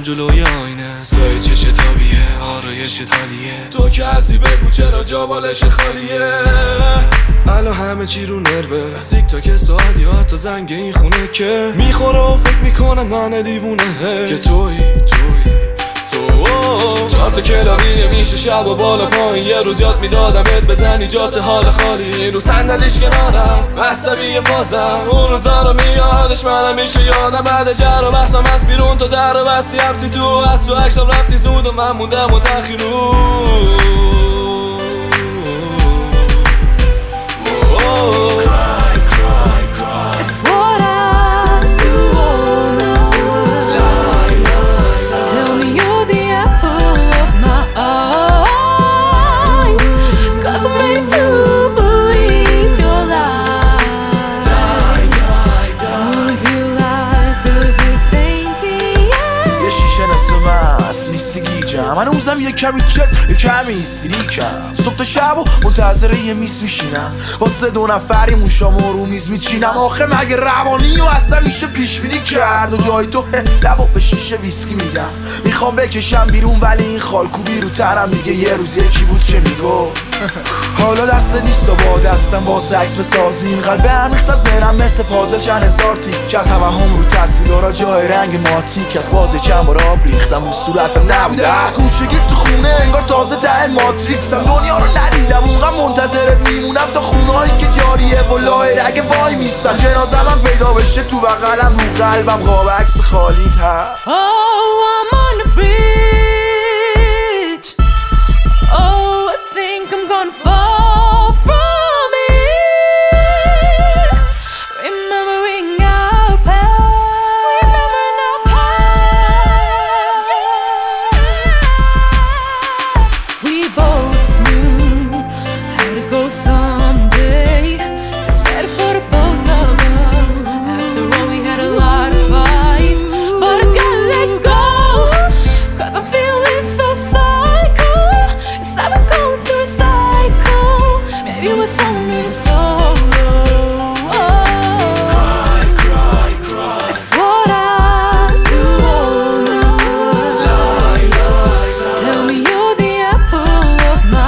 جلوی آینه، سایه چش تابیه، آرایش تالیه، تو که هستی بگو چرا جا بالش خالیه. الان همه چی رو نروه، از تیک تاک ساعت یا حتی زنگ این خونه که میخوره و فکر میکنم من دیوونه که توی چهار تا کلامیه میشه شب و بالا پایین. یه روز یاد میدادمت بزنی جات حال خالی، رو صندلیش کنارم عصبی فازم، اون روزا رو میادش منم میشه یادم. بعد جر و بحثم از بیرون تو در و بستی همسی تو از تو عکسم رفتی زود و من موندم و تخیرو. نیستی گیجم من اوزم یه کمی چت یه کمی استریکم. صبح تا شب و منتظر یه میز میشینم، واسه 2 نفری موشامو رو میز میچینم. آخه مگه روانی و اصلا میشه پیش بینی کرد؟ و جای تو لبو به شیشه ویسکی میدم، میخوام بکشم بیرون ولی این خالکوبی رو ترم میگه یه روز یکی بود که میگو حالا دست نیست و با دستم واسه عکس بسازیم. قلب عمیق تا ذهنم مثل پازل چند هزار تیک از توهم رو تصویرها جای رنگ ماتیک. از باز چند بار آب ریختم رو صورتم نبوده گوشگیر تو خونه انگار تازه ته ماتریکسم. دنیا رو ندیدم اونقدر منتظرت میمونم تا خونهایی که جاریه و لای رگ وای میستن. جنازم هم پیدا بشه تو بغلم رو قلبم قاب عکس خالیت هست. Oh, I'm on the bridge. Oh, I think I'm gonna fall from it. Remembering our past. We both knew how to go someday. It's better for the both of us. After all, we had a lot of fights, but I gotta let go, 'cause I'm feeling so psycho. It's like we're going through a cycle. Maybe we're someone really solo. Cry, cry, cry. It's what I do. Lie, lie, lie. Tell me you're the apple of my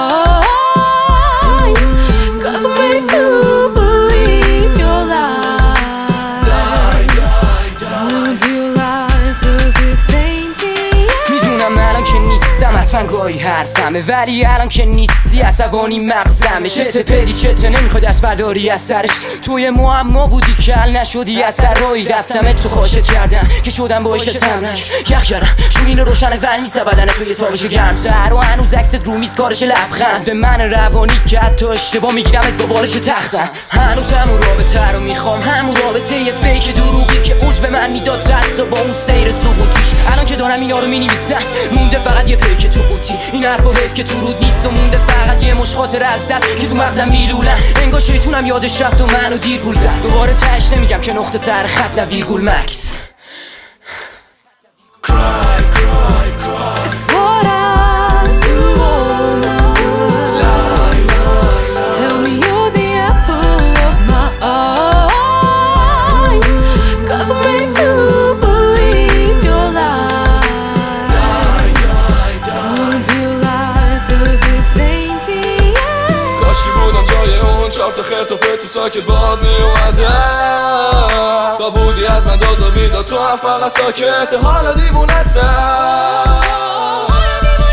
eye, 'cause I'm ready to believe your lies. Die, die, die. Wanna be alive, but this ain't the end. میدونم الان که نیستم از فنگاهی حرفمه، ولی الان که نیستی عصبانی مغزمه. چته پدی چته نمیخوای دست برداری از سرش، توی معما بودی که حل نشدی از سر روی رفتم تو خوشت کردم که شدم باعث تمرک. یخ کردم شومین روشنه ولی نیست بدن توی تابش گرمتر و هنوز عکست رو میز کارش لبخند به من روانی که حتی اشتباه میگیرمت با بالش تختم. هنوز همون رابطه رو میخوام، همون رابطه یه فیک دروغی که اوج به من میداد حتی با اون سیر سقوطیش. الان که دارم اینا رو مینویسم مونده فقط یه پیک تو قوطی، این حرف و حیف که تو رود نیست و مونده فقط یه مش خاطره ازت که تو مغزم میلولن. انگار شیطونم یادش رفت و منو دیر گول زد. دوباره تهش نمیگم که نقطه سر خط نه ویرگول مکس. Cry, cry, cry. It's what I do. Lie, lie, lie. Tell me you're the apple of my eye, 'cause I'm ready to believe your lies. Die, die, die. Wanna be alive, but this ain't the end. کاشکی بودم جای اون 4 تا خرت و پرت تو ساکت باد میومدم. تا بودی از من داد و بیداد تو هم فقط ساکت حالا دیوونتم.